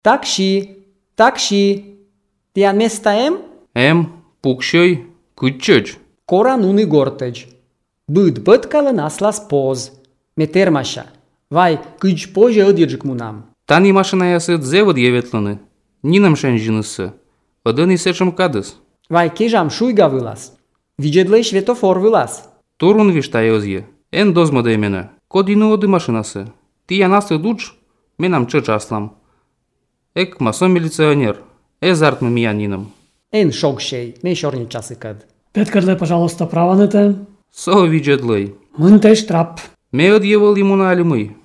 Такши. Тиан местаем? Пукшой, кучоч. Кора нуны гортеж. Быд быткалы наслас поз. Метермаша. Вай, кыч позже одержик мунам. Тани машина ясет зевод еветланы. Нинам шенжинысы. Одын исечем кадыс. Вай, кежам шуйга вылаз. Виджедлей светофор вылаз. Турун виштайозье. Эн дозмада имена. Кодину оды машинасы. Ти янасы дуч, менам чыч аслам. Эк масон милиционер. Эзарт миянином. Эн шокшей, не шорни часы кад. Петкадле, пожалуйста, права на те. Со виджедлей. Мынтеш трап. Ме одъевал ему на алимый.